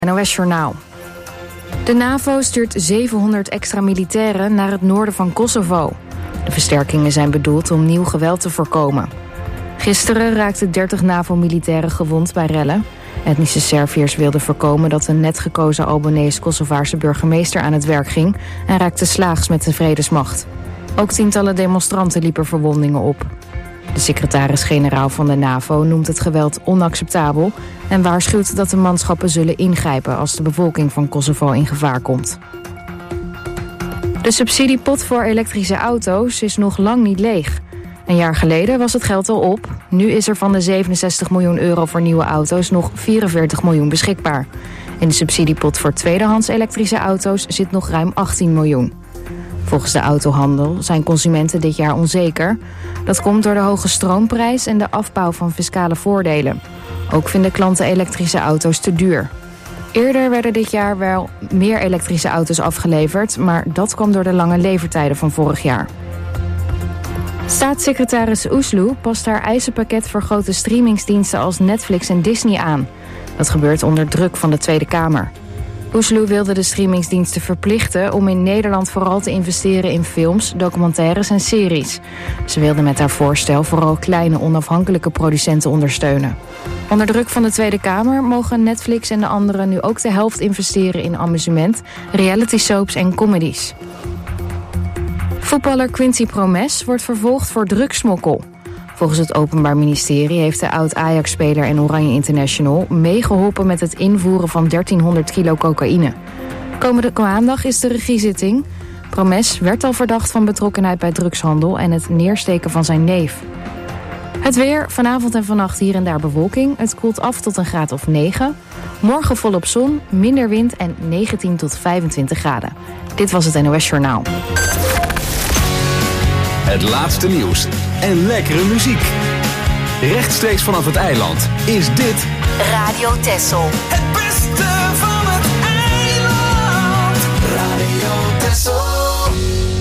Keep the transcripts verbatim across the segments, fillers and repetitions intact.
N O S-journaal. De NAVO stuurt zevenhonderd extra militairen naar het noorden van Kosovo. De versterkingen zijn bedoeld om nieuw geweld te voorkomen. Gisteren raakten dertig NAVO-militairen gewond bij rellen. Etnische Serviërs wilden voorkomen dat een net gekozen Albanese-Kosovaarse burgemeester aan het werk ging en raakte slaags met de vredesmacht. Ook tientallen demonstranten liepen verwondingen op. De secretaris-generaal van de NAVO noemt het geweld onacceptabel en waarschuwt dat de manschappen zullen ingrijpen als de bevolking van Kosovo in gevaar komt. De subsidiepot voor elektrische auto's is nog lang niet leeg. Een jaar geleden was het geld al op. Nu is er van de zevenenzestig miljoen euro voor nieuwe auto's nog vierenveertig miljoen beschikbaar. In de subsidiepot voor tweedehands elektrische auto's zit nog ruim achttien miljoen. Volgens de autohandel zijn consumenten dit jaar onzeker. Dat komt door de hoge stroomprijs en de afbouw van fiscale voordelen. Ook vinden klanten elektrische auto's te duur. Eerder werden dit jaar wel meer elektrische auto's afgeleverd, maar dat kwam door de lange levertijden van vorig jaar. Staatssecretaris Oesloe past haar eisenpakket voor grote streamingsdiensten als Netflix en Disney aan. Dat gebeurt onder druk van de Tweede Kamer. Oesloe wilde de streamingsdiensten verplichten om in Nederland vooral te investeren in films, documentaires en series. Ze wilde met haar voorstel vooral kleine onafhankelijke producenten ondersteunen. Onder druk van de Tweede Kamer mogen Netflix en de anderen nu ook de helft investeren in amusement, reality soaps en comedies. Voetballer Quincy Promes wordt vervolgd voor drugsmokkel. Volgens het Openbaar Ministerie heeft de oud-Ajax-speler en Oranje International meegeholpen met het invoeren van dertienhonderd kilo cocaïne. Komende maandag is de regiezitting. Promes werd al verdacht van betrokkenheid bij drugshandel en het neersteken van zijn neef. Het weer, vanavond en vannacht hier en daar bewolking. Het koelt af tot een graad of negen. Morgen volop zon, minder wind en negentien tot vijfentwintig graden. Dit was het N O S-journaal. Het laatste nieuws en lekkere muziek. Rechtstreeks vanaf het eiland is dit Radio Texel. Het beste van het eiland. Radio Texel.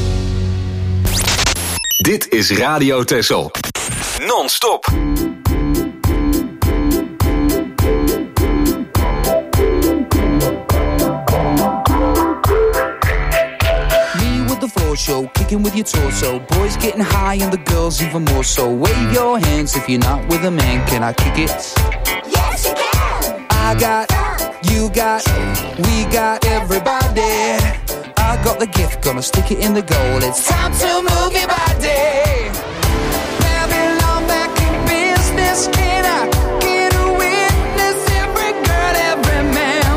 Dit is Radio Texel. Non-stop. Show, kicking with your torso. Boys getting high and the girls even more so. Wave your hands if you're not with a man. Can I kick it? Yes, you can. I got, you got, we got everybody. I got the gift, gonna stick it in the goal. It's time to move your body. Babylon back in business. Can I get a witness? Every girl, every man.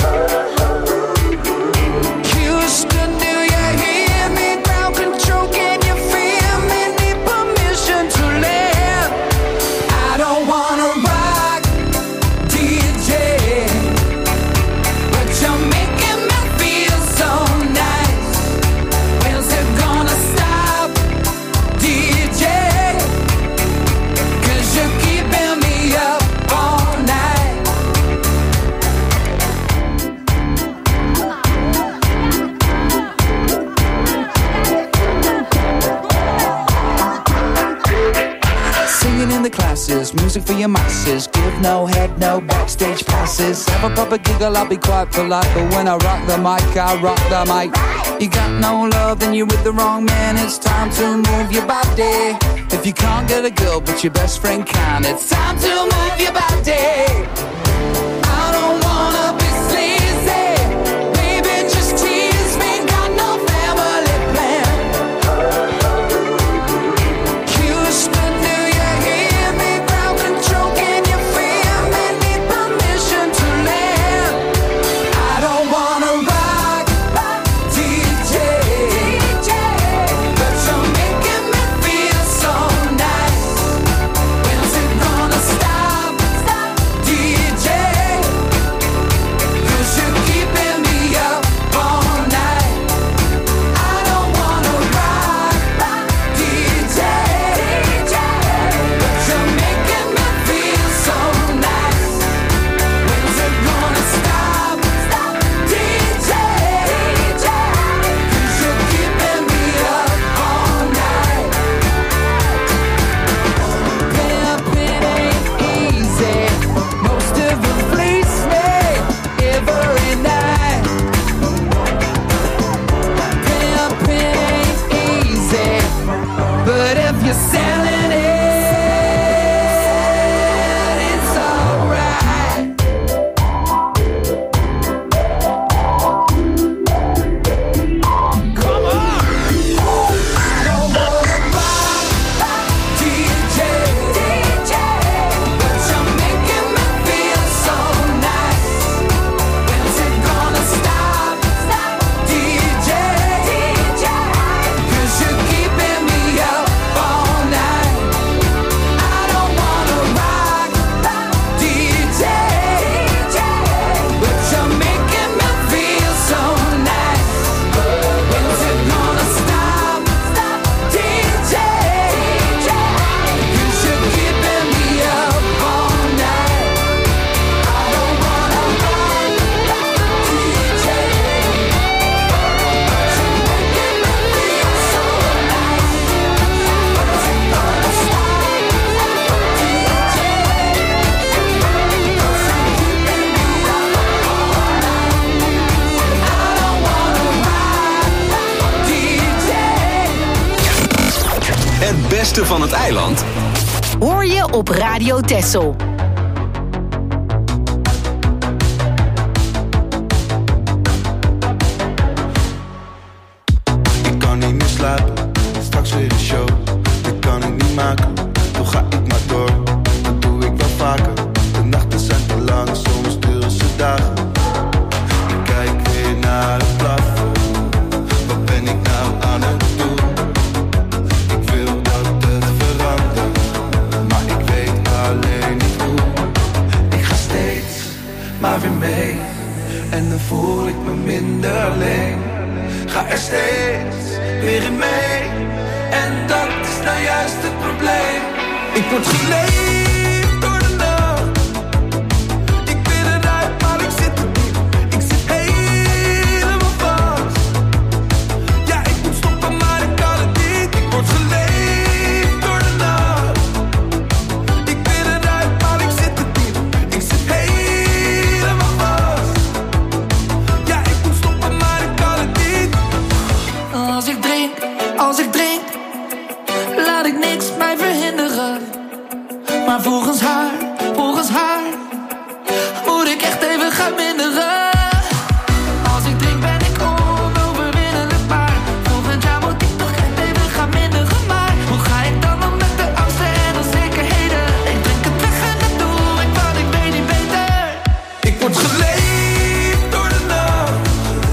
Houston, do you hear me? Ground control, can you feel me? Need permission to live. I don't wanna rock, D J, but you're making me feel so nice. When's it gonna stop, D J? 'Cause you're keeping me up all night. Singing in the classes, music for your masses. Give no head, no backstage passes. Have a proper giggle, I'll be quite polite. But when I rock the mic, I rock the mic. You got no love, then you're with the wrong man. It's time to move your body. If you can't get a girl, but your best friend can, it's time to move your body. I don't wanna be sleazy. Baby, just tease me. Got no family plan. Houston, do you hear me? Ground control, can you feel me? Need permission to live. I don't wanna rock, D J, but you're making me feel so nice. When's it gonna stop, D beste van het eiland hoor je op Radio Texel. Ik kan niet meer slapen, straks weer een show. Dit kan ik niet maken, toch ga ik maar door. Dat doe ik wel vaker, de nachten zijn te lang, soms duren ze dagen. Ik kijk weer naar het plafond, wat ben ik nou aan het doen? Ik wil dat het verandert, maar ik weet alleen niet hoe. Ik ga steeds maar weer mee, en dan voel ik me minder alleen. Ga er steeds weer in mee, en dat is nou juist het probleem. Ik word geleefd door de nacht. Ik ben eruit, maar ik zit er diep. Ik zit helemaal vast. Ja, ik moet stoppen, maar ik kan het niet. Ik word geleefd door de nacht. Ik ben eruit, maar ik zit er diep. Ik zit helemaal vast. Ja, ik moet stoppen, maar ik kan het niet. Als ik drink, als ik drink, laat ik niks mij verhinderen. Maar volgens haar, volgens haar, moet ik echt even gaan minderen. Als ik drink ben ik onoverwinnelijk, maar volgend jaar moet ik toch echt even gaan minderen. Maar hoe ga ik dan om met de angsten en onzekerheden? Ik drink het weg en dat doe ik, want ik weet niet beter. Ik word geleefd door de nacht.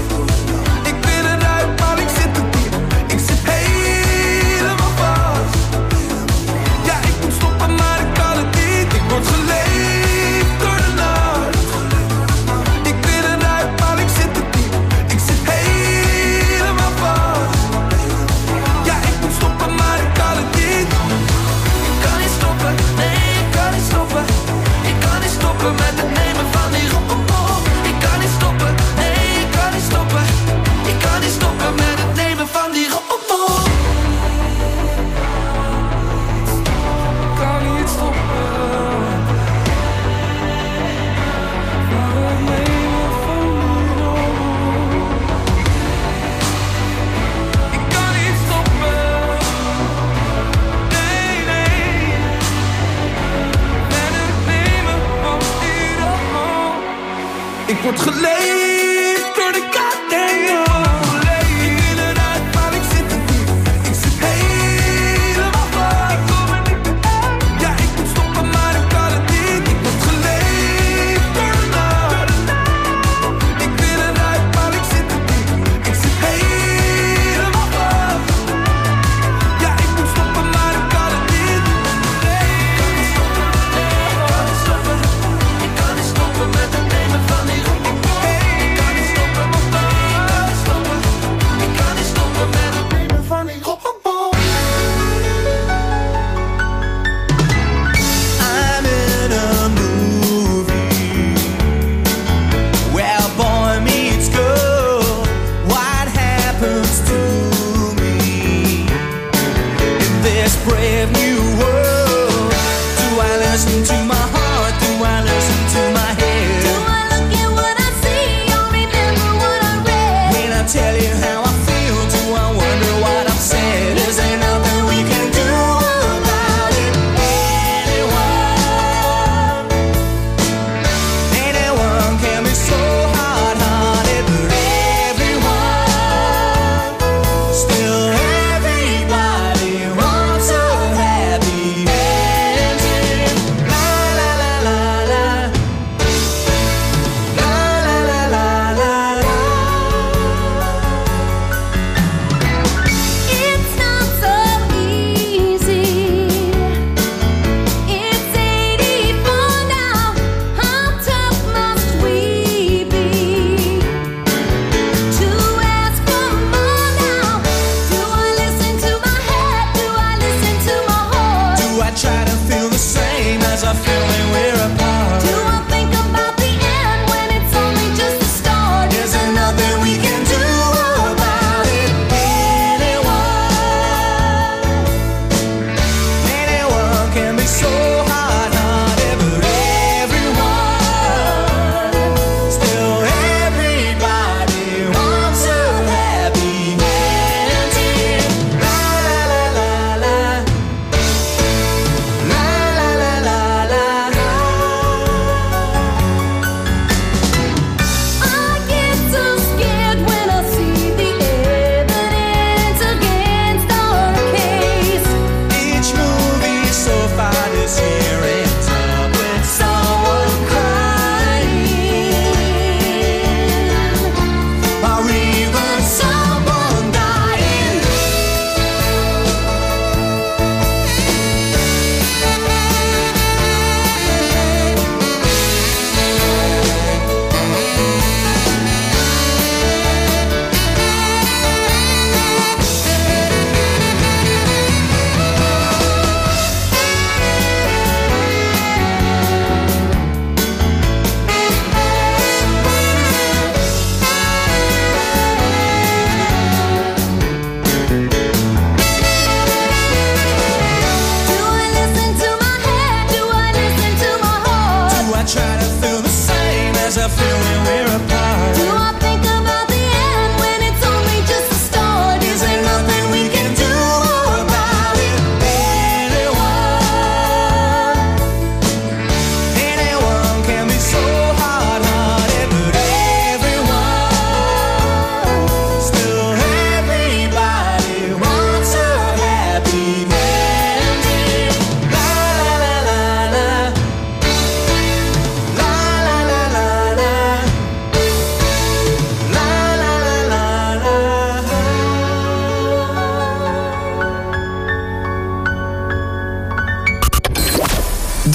Ik ben eruit, maar ik zit er diep. Ik zit helemaal vast. Ja, ik moet stoppen, maar ik kan het niet. Ik word geleefd door de nacht. Ik ben eruit, maar ik zit er diep. Ik zit helemaal vast. Ja, ik moet stoppen, maar ik kan het niet. Ik kan niet stoppen, nee, ik kan niet stoppen. Ik kan niet stoppen met het nemen van die rommel. Ik kan niet stoppen, nee, ik kan niet stoppen. Ik kan niet stoppen met het nemen van die rommel. Ik kan niet stoppen. Maar het nemen van die rommel. Ik kan niet stoppen. Nee, nee. Met het nemen van die rommel. Ik word geleefd door de kat. Ik ben eruit, maar ik zit er diep. Ik zit helemaal vast. Ik kom er niet meer uit. Ja, ik moet stoppen, maar ik kan het niet. Ik word geleefd door de nacht. Ik ben eruit, maar ik zit er diep. Ik zit helemaal vast. Ja, ik moet stoppen, maar ik kan het niet. Ik kan niet stoppen met het nemen van die rommel. Ik kan niet stoppen, ik kan niet stoppen, ik kan niet stoppen.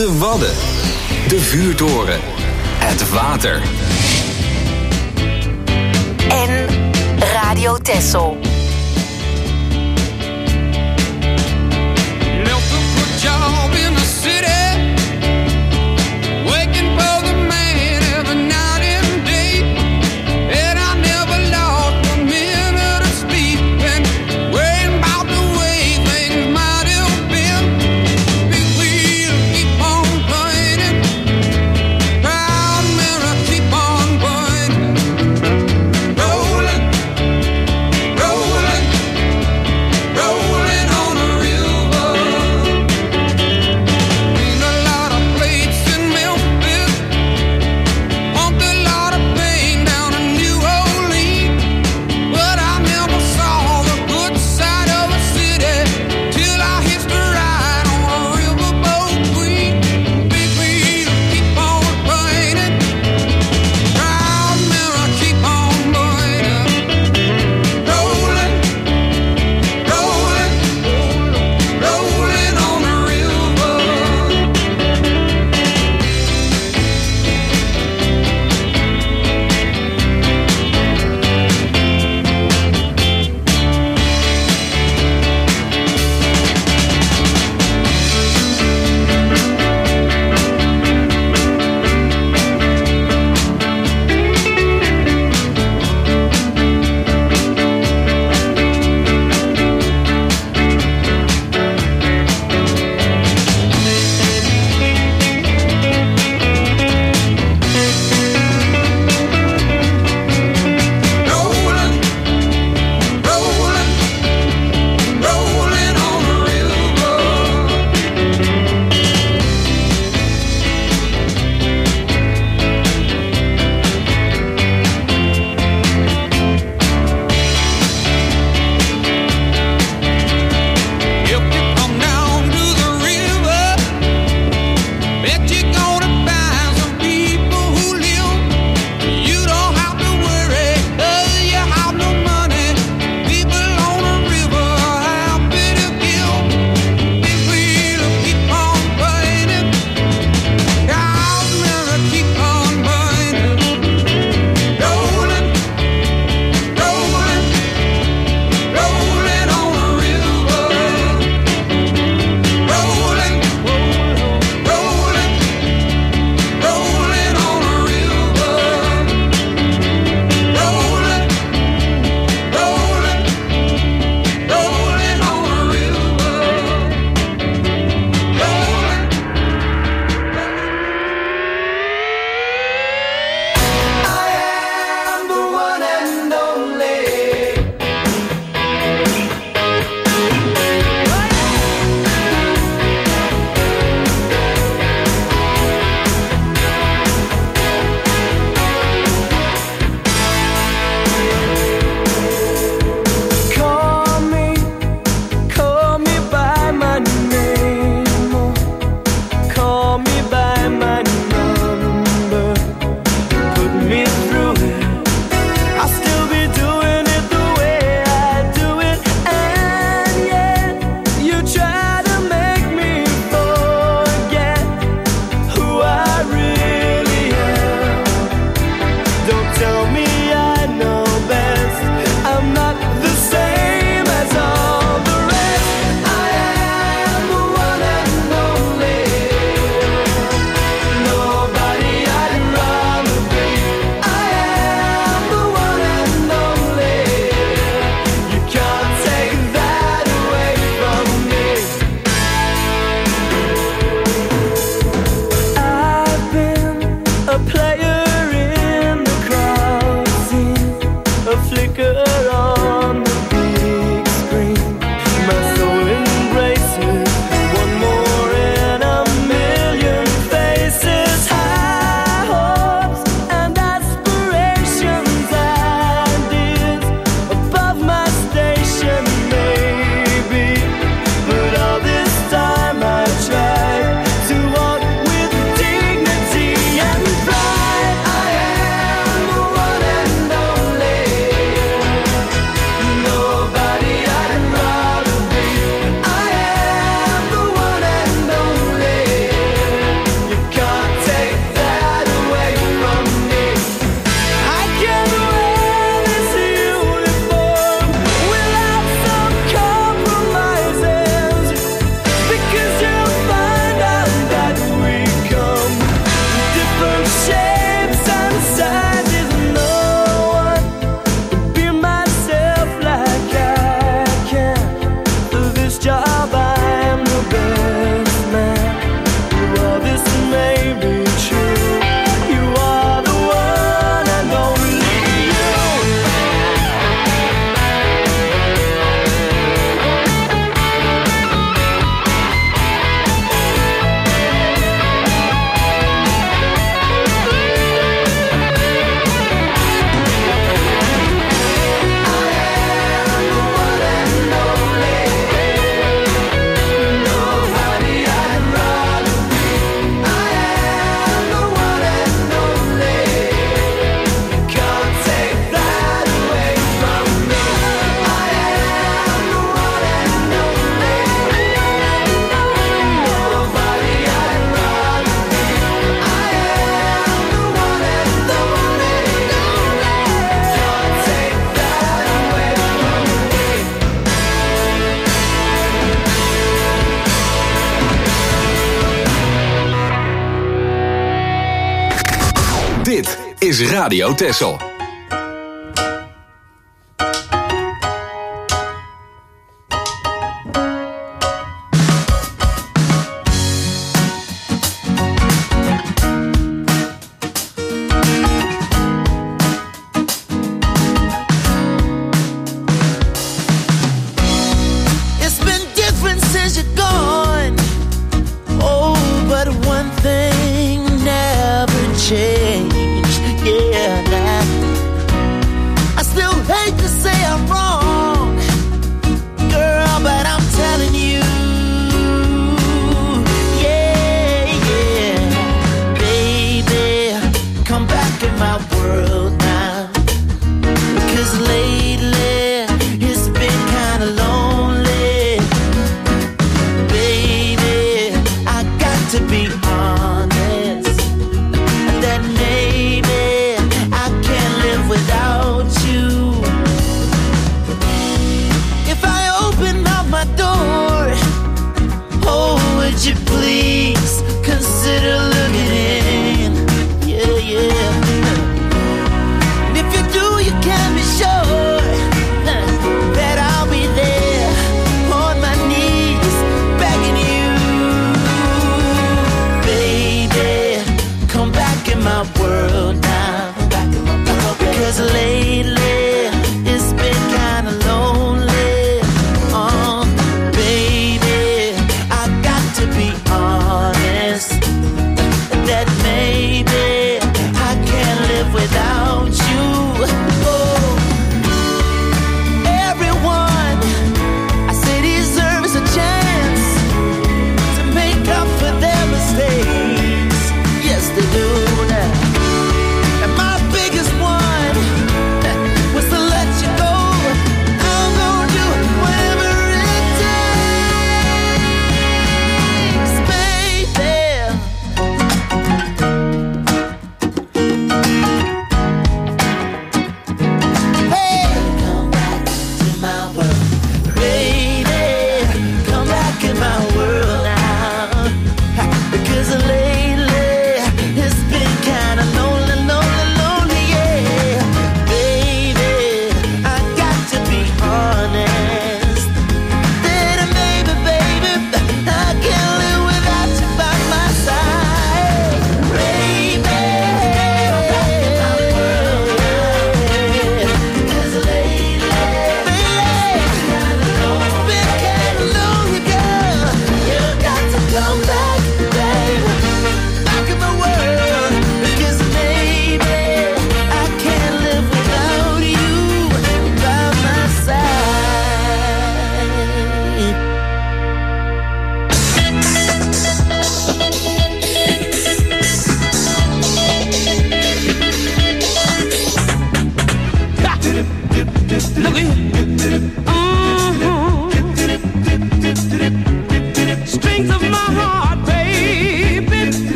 De Wadden. De Vuurtoren. Het water. En Radio Texel. Rolling, rolling. is Radio Texel.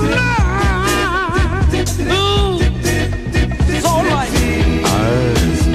Eyes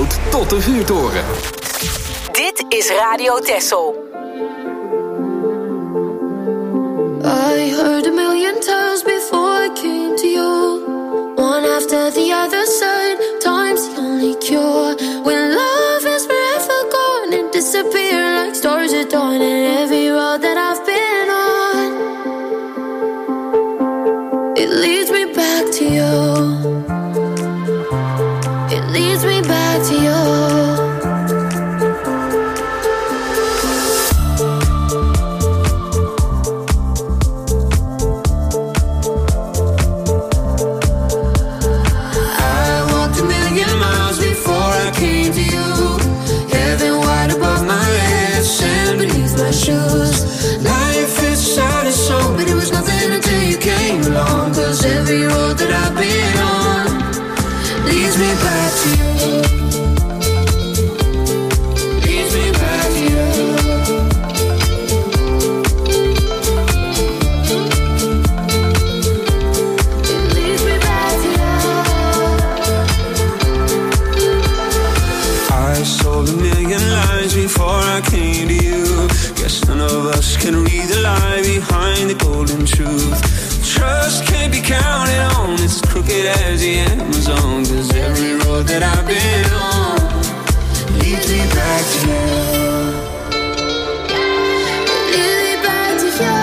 Zandvoort tot de vuurtoren. Dit is Radio Texel. I heard a million times before I came to you. One after the other side, time's the only cure. When love is forever gone and disappear like stars at dawn. And every road that I've been on, it leads me back to you. It leads me back to you. Life is sad and so, but it was nothing until you came along. Cause every road that I've been on leads me back to you. Leads me back to you. It leads me back to you. I sold a million lies before I came to you. Guess none of us can read the lie behind the golden truth. Trust can't be counted on, it's crooked as the Amazon. Cause every road that I've been on leads me back to you. Leads me back to you.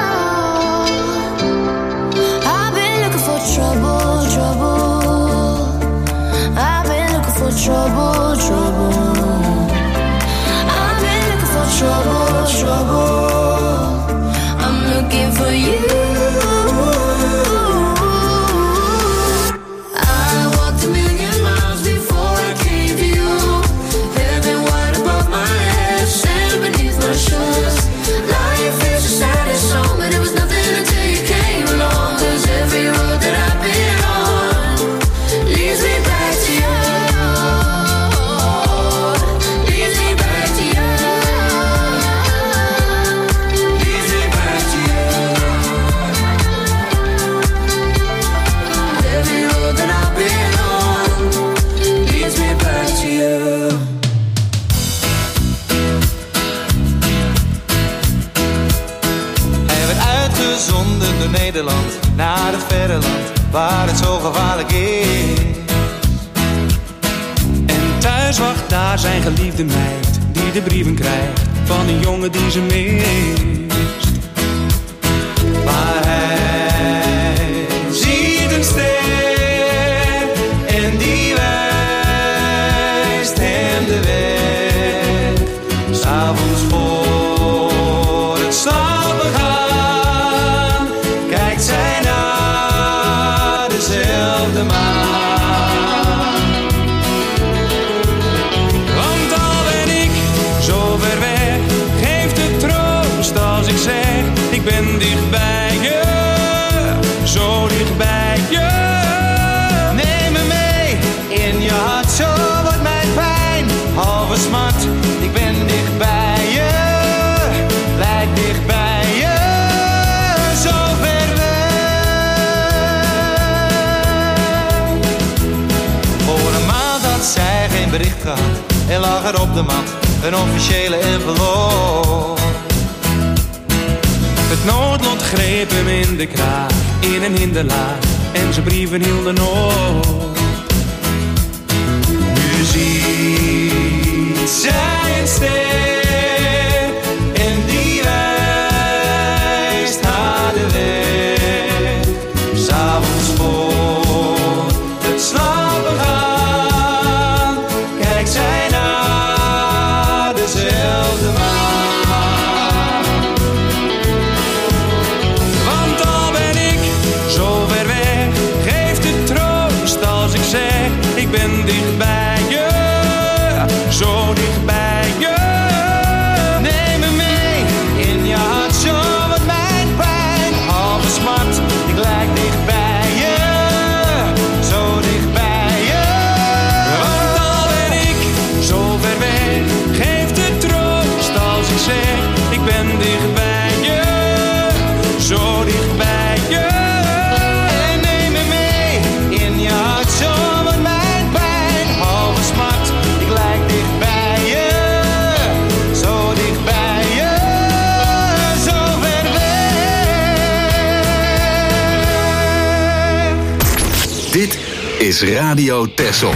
I've been looking for trouble, trouble. I've been looking for trouble, trouble. I've been looking for trouble, trouble. I'm looking for you. I walked a million miles before I came to you. Heaven wide above my head, sand beneath my shoes. Life is the saddest song, but it was nothing until you came along. Cause every road that I've been on leads me back to you. Leads me back to you. Leads me back to you. Every road that I've been on leads me back to you. Hij werd uitgezonden door Nederland naar het verre land waar het zo gevaarlijk is. En thuis wacht daar zijn geliefde meid die de brieven krijgt van een jongen die ze mist. Maar hij ziet een ster en die wijst hem de weg. 'S Avonds voor het slapen gaan kijkt zij naar dezelfde maan. Want al ben ik zo ver weg, geeft het troost als ik zeg: ik ben dicht bij je, zo dicht bij je. Neem me mee in je hart, zo wordt mijn pijn halve smart. Ik ben dicht bij je, blijf dicht bij je, zo ver weg. Voor een maand had zij geen bericht gehad en lag er op de mat een officiële envelop. Het noodlot greep hem in de kraag, in een hinderlaag, en zijn brieven hielden op. Nu ziet zij een ster en die wijst haar de weg. 'S Avonds voor het slapen gaan kijkt zij naar dezelfde maan. Want al ben ik zo ver weg, geeft het troost als ik zeg: ik ben dicht bij je, zo dicht bij je. Dit is Radio Texel.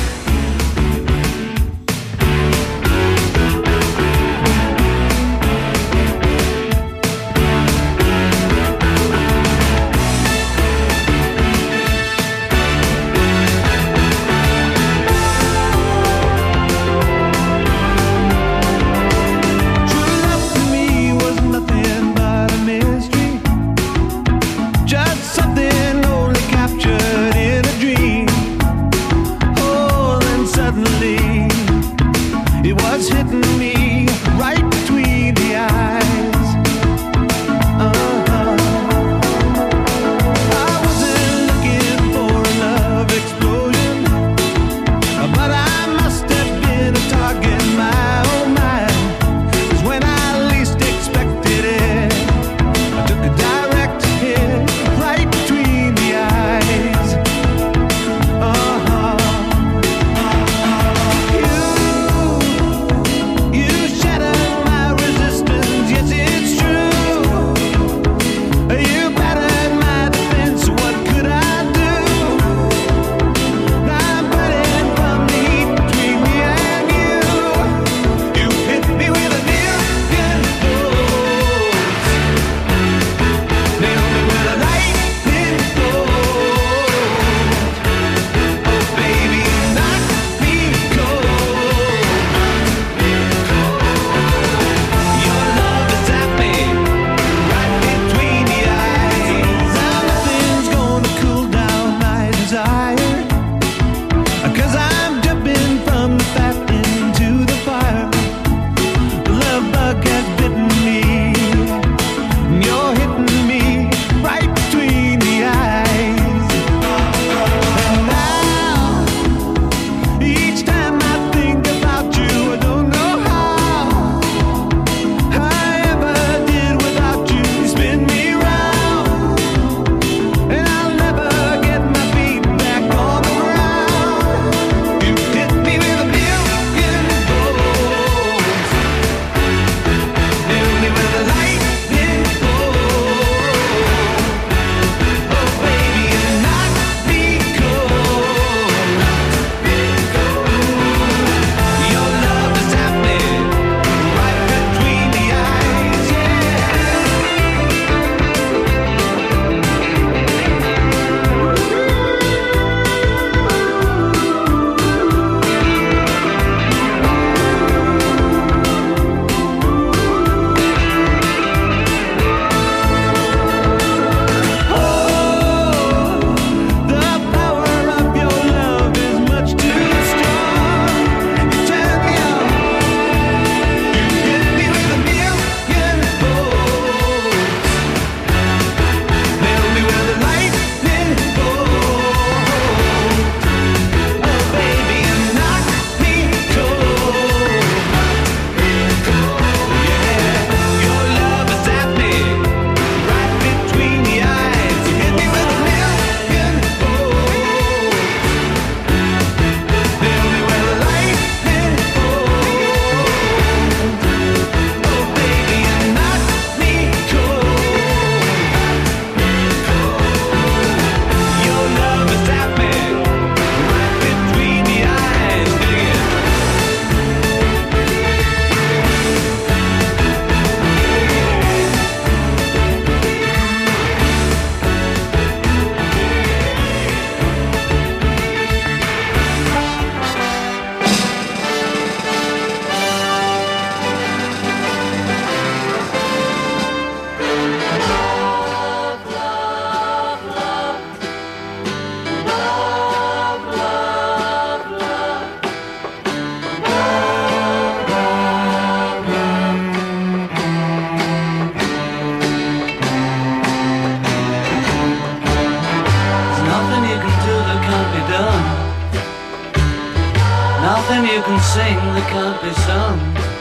you can sing that can't be sung.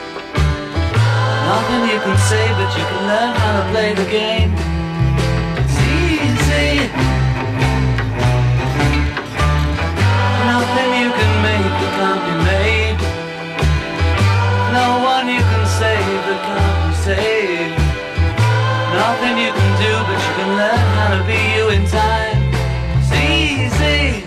Nothing you can say, but you can learn how to play the game. It's easy. Nothing you can make that can't be made. No one you can save that can't be saved. Nothing you can do, but you can learn how to be you in time. It's easy.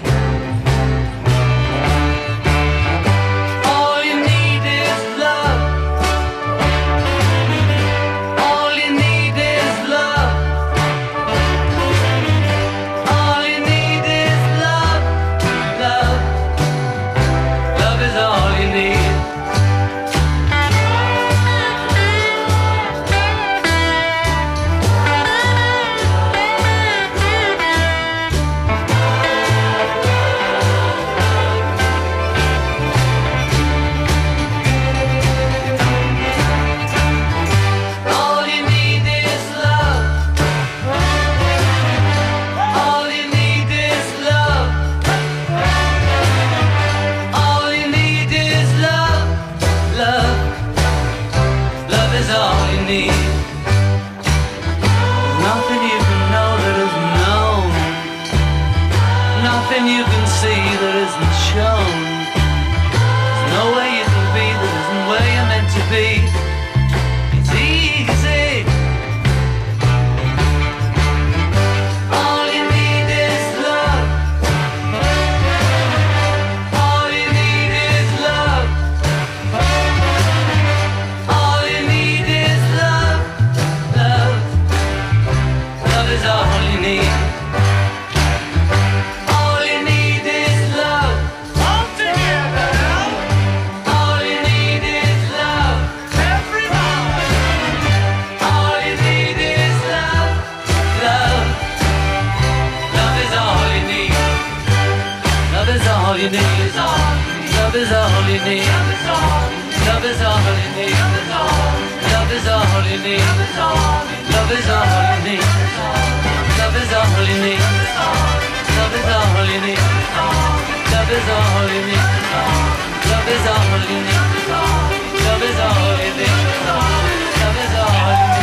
you need. Love is all you need. Love is all you need. Love is all you need. Love is all you need. Love is all you need. Love is all you need. Love is all you need. Love is all you need. Love is all you need.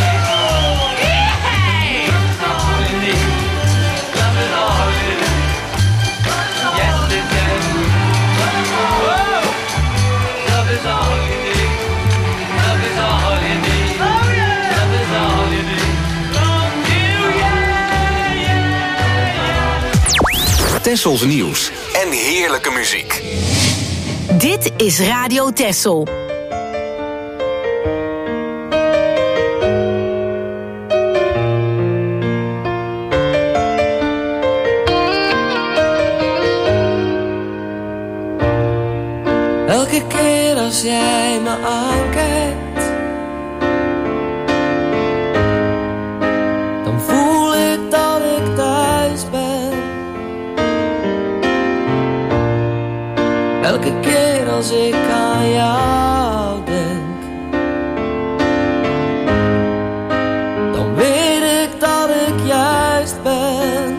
Tessels nieuws en heerlijke muziek. Dit is Radio Tessel. Elke keer als jij me aankijkt, dan voel ik dat ik thuis ben. Elke keer als ik aan jou denk, dan weet ik dat ik juist ben.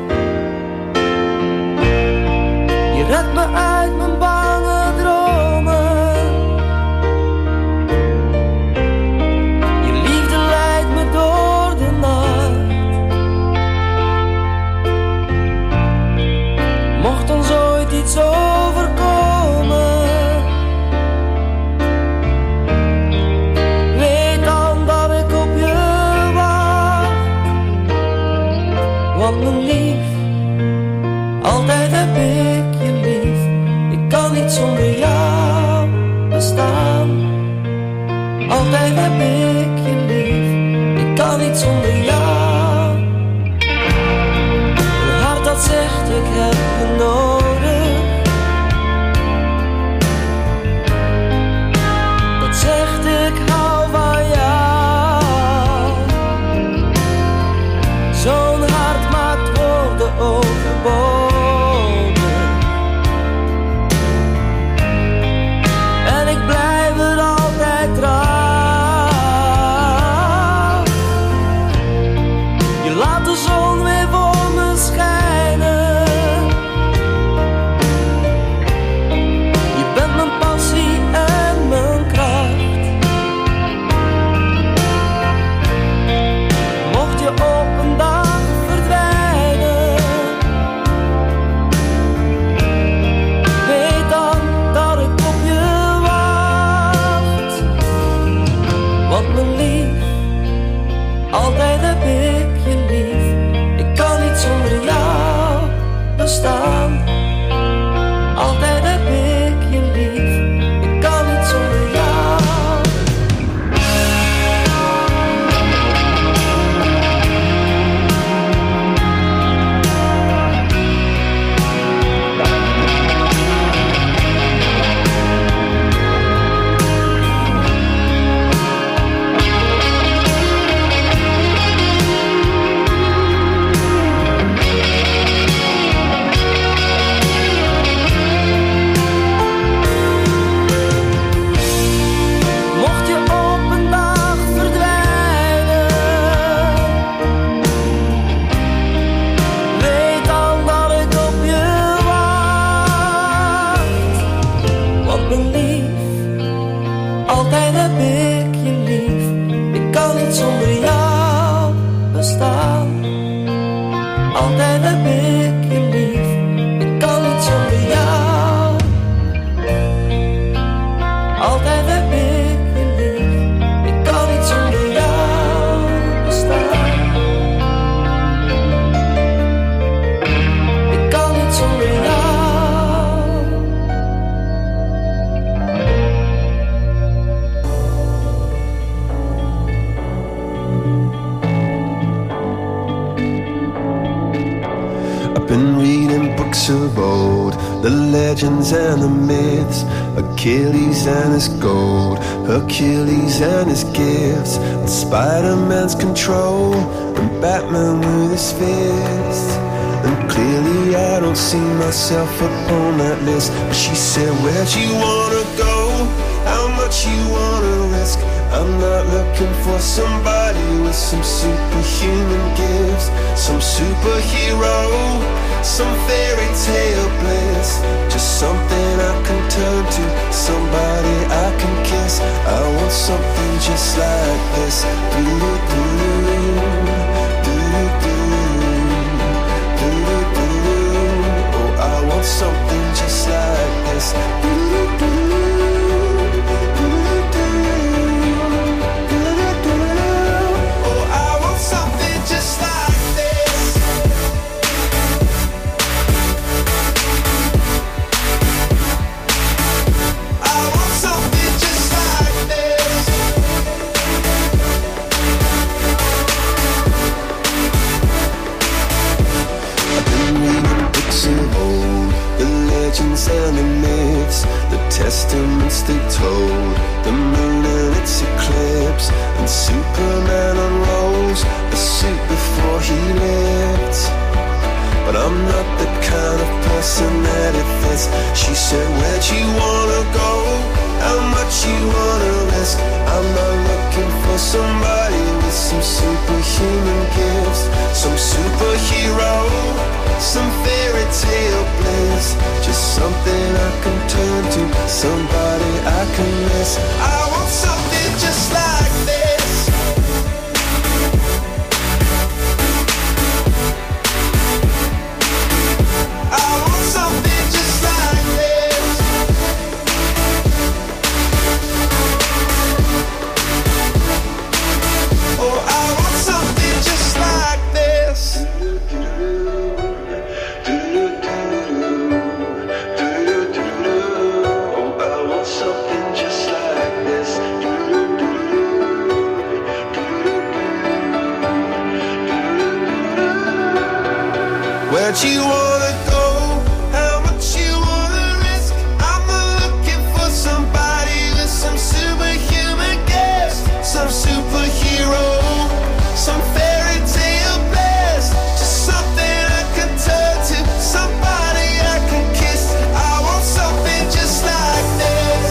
Je redt me uit mijn bange dromen. Je liefde leidt me door de nacht. Mocht ons ooit iets overkomen, weet dan dat ik op je wacht. Want mijn lief, altijd heb ik je lief. Ik kan niet zonder jou bestaan. Altijd heb ik je lief. Ik kan niet zonder jou. Een hart dat zegt ik heb je nodig, dat zegt ik hou van jou. Zo'n hart maakt woorden overbodig. En ik blijf het altijd trouw. Je laat de zon weer voor me schijnen. Je bent mijn passie en mijn kracht. Mocht je op een dag verdwijnen, weet dan dat ik op je wacht. Want mijn lief, altijd heb ik je lief. Ik kan niet zonder jou bestaan. Altijd heb ik je lief. Ik kan niet zonder jou. Mocht je op een dag verdwijnen, weet dan dat ik op je wacht. Want mijn lief, altijd heb ik je lief. Ik kan niet zonder jou bestaan. Altijd heb ik je lief. Ik kan niet zonder jou. Altijd heb ik je lief. Ik kan niet zonder jou bestaan. Ik kan niet zonder jou. I've been reading books of old, the legends and the myths, Achilles and his gold, Hercules and his gifts, and Spider-Man's control, and Batman with his fist. And clearly I don't see myself upon that list. But she said, where'd you wanna go? How much you wanna risk? I'm not looking for somebody with some superhuman gifts, some superhero, some fairy tale bliss. Just something I can turn to, somebody I can kiss. I want something just like this. Do-do-do, do-do-do, do-do-do. Oh, I want something just like this. Do-do-do. And the myths, the testaments they told, the moon and its eclipse, and Superman unrolls a suit before he lived. But I'm not the kind of person that it fits. She said, where'd you wanna go? How much you wanna risk? I'm not looking for somebody with some superhuman gifts, some superhero, some fairy tale bliss. Just something I can turn to, somebody I can miss. I want something just like this. I want something just like this. Oh, I want something just like this. Where'd you wanna go? How much you wanna risk? I'm not looking for somebody with some superhuman gifts, some superhero, some fairy tale bliss. Just something I can turn to, somebody I can kiss. I want something just like this.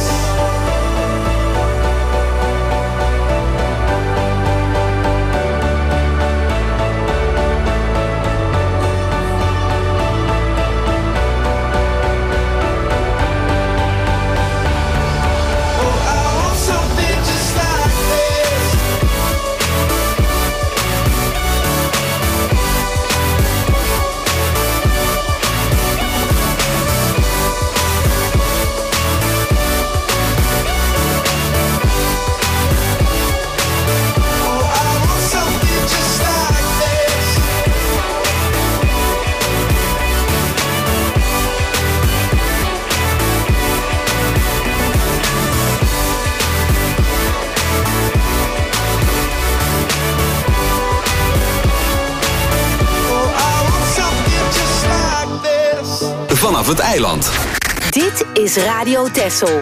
Vanaf het eiland. Dit is Radio Texel.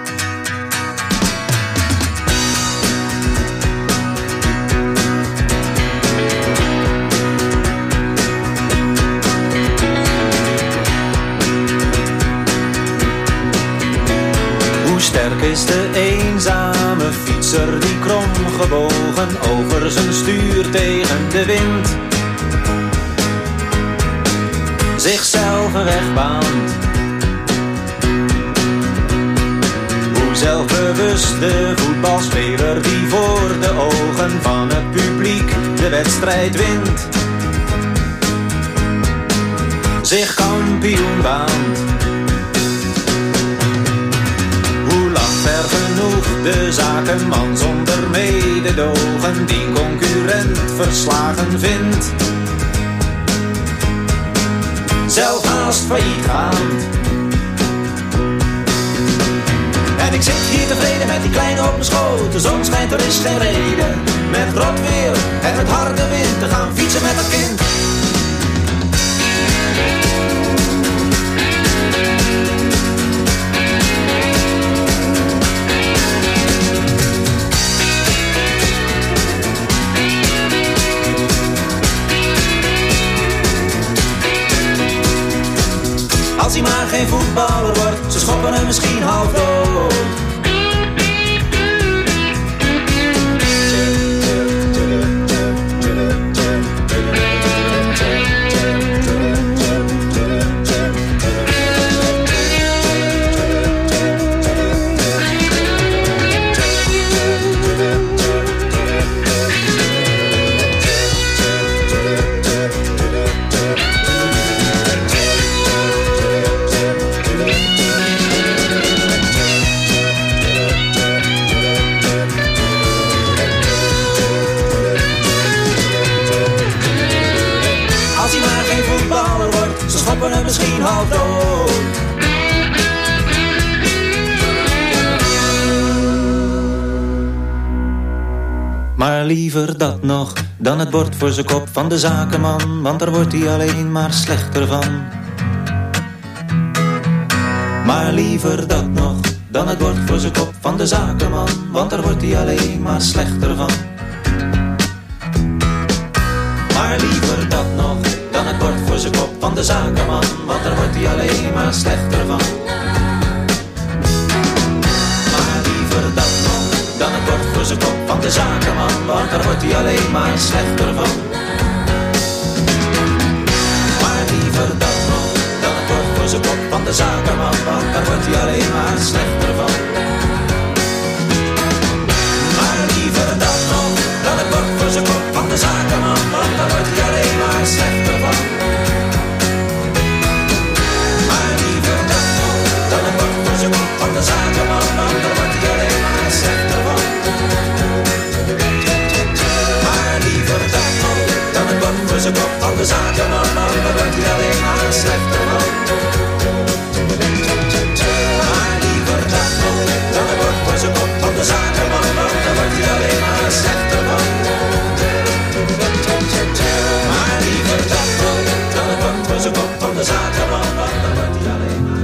Hoe sterk is de eenzame fietser die kromgebogen over zijn stuur tegen de wind zichzelf een weg baant. Hoe zelfbewust de voetbalspeler die voor de ogen van het publiek de wedstrijd wint, zich kampioen baant. Hoe lacht ver genoeg de zakenman zonder mededogen die concurrent verslagen vindt, zelf haast failliet gaan. En ik zit hier tevreden met die kleine op mijn schoot. De zon schijnt, er is geen reden met rot weer en met harde wind te gaan fietsen met het kind. geen voetballer wordt, ze schoppen hem misschien half dood. Misschien half dood. Maar liever dat nog dan het bord voor zijn kop van de zakenman, want daar wordt hij alleen maar slechter van. Maar liever dat nog dan het bord voor zijn kop van de zakenman, want daar wordt hij alleen maar slechter van. Maar liever dat nog dan het bord voor zijn kop van de zakenman, want daar wordt hij alleen maar slechter van. Maar liever dat nog dan het bord voor zijn kop van de zakenman, want daar wordt hij alleen maar slechter van. Maar liever dat nog dan het bord voor zijn kop van de zakenman, want daar wordt hij alleen maar slechter van. Maar liever dat nog dan het bord voor zijn kop van de zakenman, want daar wordt hij alleen maar slechter van. Van de zakenman, want daar wordt hij alleen maar slechter van. Maar liever dat nog dan het bord voor zijn kop van de zakenman, want daar wordt hij alleen maar slechter van. Maar liever dat nog dan het bord voor zijn kop van de zakenman, want daar wordt hij alleen maar slechter van. Maar liever dat nog dan het bord voor zijn kop van de zakenman, want daar wordt hij alleen maar.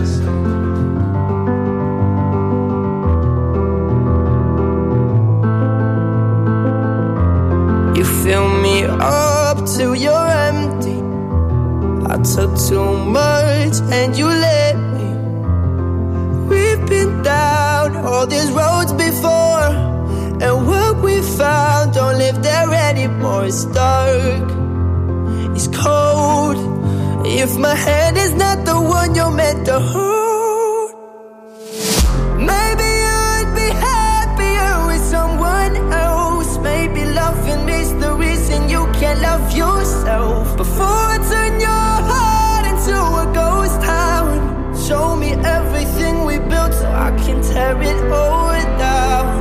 Fill me up till you're empty. I took too much and you let me. We've been down all these roads before, and what we found don't live there anymore. It's dark, it's cold. If my hand is not the one you're meant to hold, maybe I'd be happier with someone else. Maybe loving me's the reason you can't love yourself. Before I turn your heart into a ghost town, show me everything we built so I can tear it all down.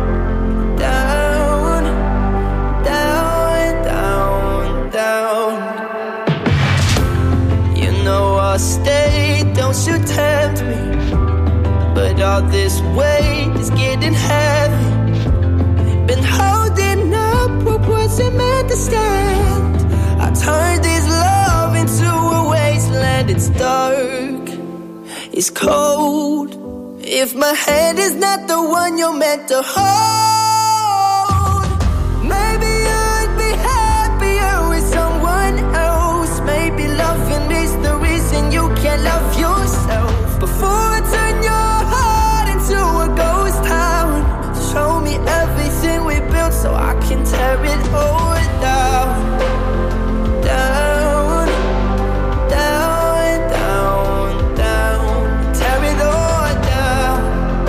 Down, down, down, down. You know I'll stay, don't you tempt me, but all this weight is getting heavy. Been holding up what wasn't meant to stand. I turned this love into a wasteland. It's dark, it's cold. If my hand is not the one you're meant to hold, maybe I'd be happier with someone else. Maybe loving me's the reason you can't love yourself. Before I turn your heart into a ghost town, show me everything we built so I can tear it all down. Down, down, down, down. Tear it all down.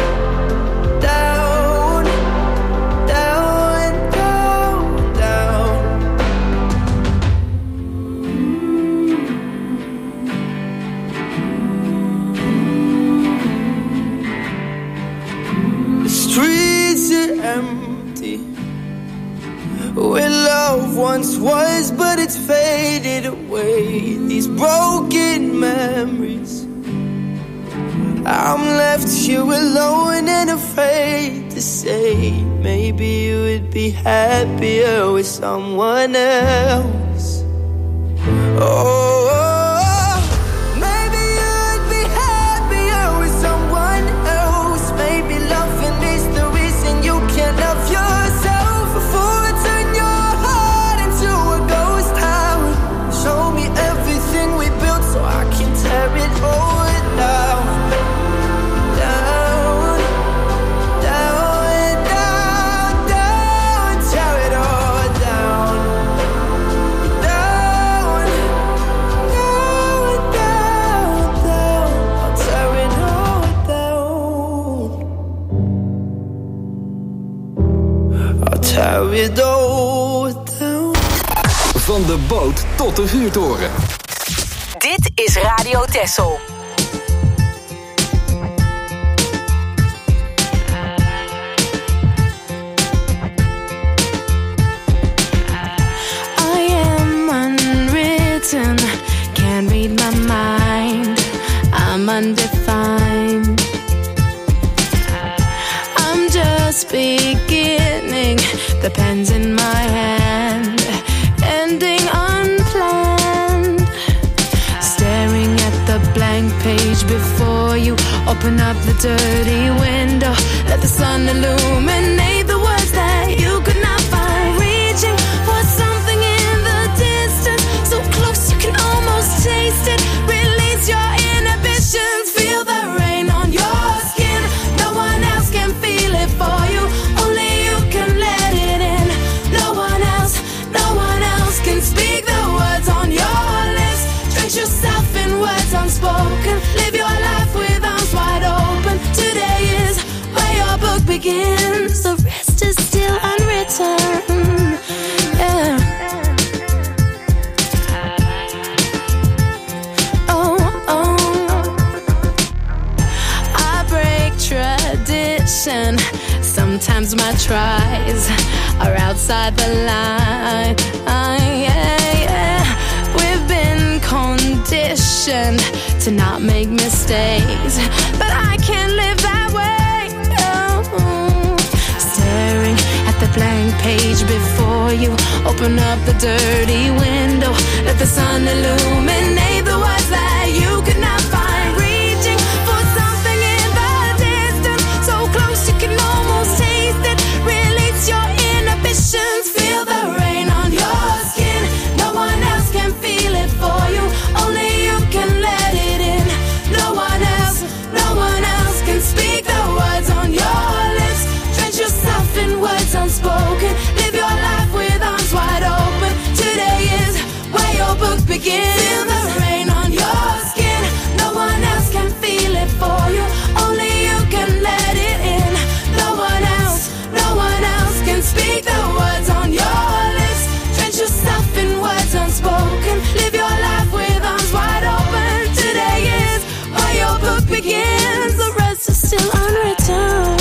Down, down, down, down. The streets are empty, where love once was, but it's faded away. These broken memories, I'm left here alone and afraid to say, maybe you would be happier with someone else. Oh, maybe you'd be happier with someone else. Maybe loving is the reason you can't love yourself. Before I turn your heart into a ghost town, show me everything we built so I can tear it all down. Van de boot tot de vuurtoren. Dit is Radio Texel. Can't read my mind, I'm undefined. I'm just beginning, the pen's in my hand, ending unplanned. Staring at the blank page before you, open up the dirty window, let the sun illuminate the words that you could not find. Reaching for something in the distance, so close you can almost taste it. Release your inhibitions, feel the rain on your skin. No one else can feel it for you, only you can let it in. No one else, no one else can speak the words on your lips. Drench yourself in words unspoken, live your life with arms wide open. Today is where your book begins, the rest is still unwritten. Yeah. Sometimes my tries are outside the line. Uh, yeah, yeah. We've been conditioned to not make mistakes, but I can't live that way. Oh. Staring at the blank page before you, open up the dirty window, let the sun illuminate the words that you could not find. Reaching for something in the distance, so close you can almost taste it. Release your inhibitions, feel the rain on your skin. No one else can feel it for you, only you can let it in. No one else, no one else can speak the words on your lips. Drench yourself in words unspoken, live your life with arms wide open. Today is where your book begins. Feel the rain on your skin, no one else can feel it for you, only you can let it in. No one else, no one else can speak the words on your lips. Drench yourself in words unspoken, live your life with arms wide open. Today is where your book begins, the rest is still unwritten.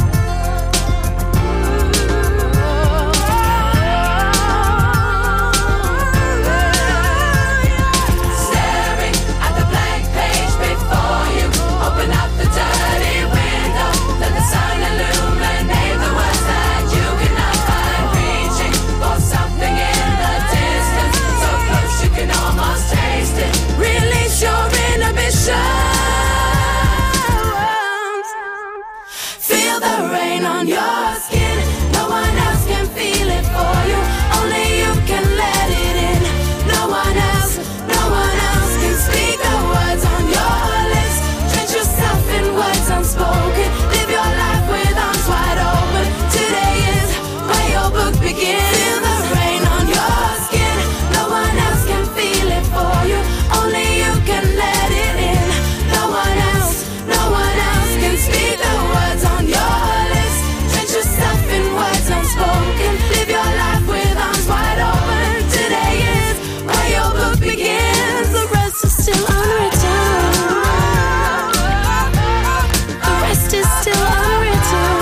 Feel the rain on your skin, no one else can feel it for you, only you can let it in. No one else, no one else can speak the words on your lips. Drench yourself in words unspoken, live your life with arms wide open. Today is where your book begins. Feel the rain on your skin, no one else can feel it for you, only you can let it in. No one else, no one else can speak the words on your lips. Drench yourself in words unspoken, live your life with arms wide open. Today is where your book begins, the rest is still unwritten. The rest is still unwritten.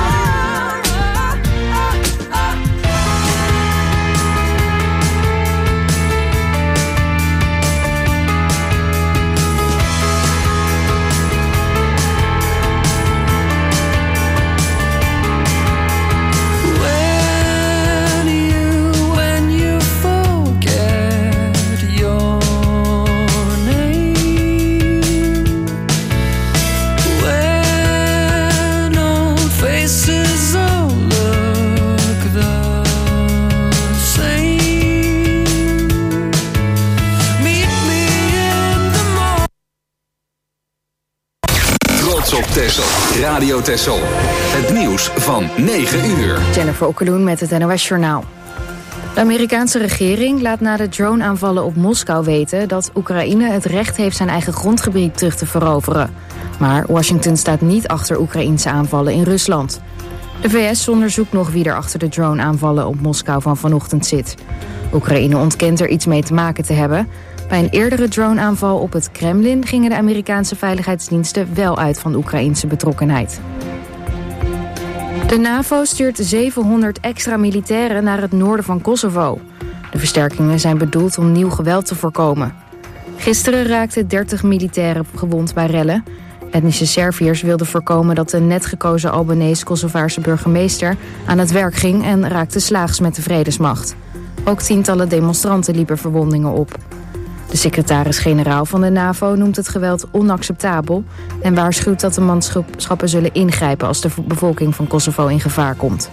Op Texel, Radio Texel. Het nieuws van negen uur. Jennifer Okkeloen met het N O S-journaal. De Amerikaanse regering laat na de drone-aanvallen op Moskou weten dat Oekraïne het recht heeft zijn eigen grondgebied terug te veroveren. Maar Washington staat niet achter Oekraïense aanvallen in Rusland. De V S onderzoekt nog wie er achter de drone-aanvallen op Moskou van vanochtend zit. Oekraïne ontkent er iets mee te maken te hebben. Bij een eerdere droneaanval op het Kremlin gingen de Amerikaanse veiligheidsdiensten wel uit van Oekraïense betrokkenheid. De NAVO stuurt zevenhonderd extra militairen naar het noorden van Kosovo. De versterkingen zijn bedoeld om nieuw geweld te voorkomen. Gisteren raakten dertig militairen gewond bij rellen. Etnische Serviërs wilden voorkomen dat de net gekozen Albanese-Kosovaarse burgemeester aan het werk ging en raakte slaags met de vredesmacht. Ook tientallen demonstranten liepen verwondingen op. De secretaris-generaal van de NAVO noemt het geweld onacceptabel en waarschuwt dat de manschappen zullen ingrijpen als de bevolking van Kosovo in gevaar komt.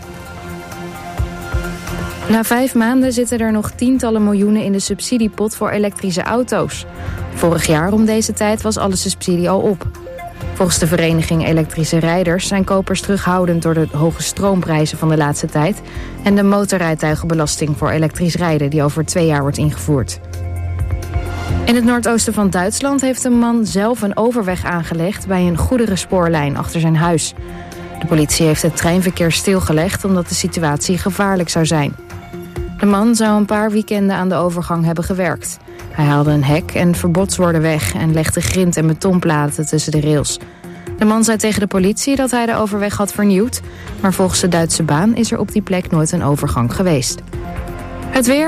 Na vijf maanden zitten er nog tientallen miljoenen in de subsidiepot voor elektrische auto's. Vorig jaar om deze tijd was alle subsidie al op. Volgens de vereniging Elektrische Rijders zijn kopers terughoudend door de hoge stroomprijzen van de laatste tijd en de motorrijtuigenbelasting voor elektrisch rijden die over twee jaar wordt ingevoerd. In het noordoosten van Duitsland heeft een man zelf een overweg aangelegd bij een goederenspoorlijn achter zijn huis. De politie heeft het treinverkeer stilgelegd omdat de situatie gevaarlijk zou zijn. De man zou een paar weekenden aan de overgang hebben gewerkt. Hij haalde een hek en verbodsborden weg en legde grind en betonplaten tussen de rails. De man zei tegen de politie dat hij de overweg had vernieuwd, maar volgens de Duitse baan is er op die plek nooit een overgang geweest. Het weer.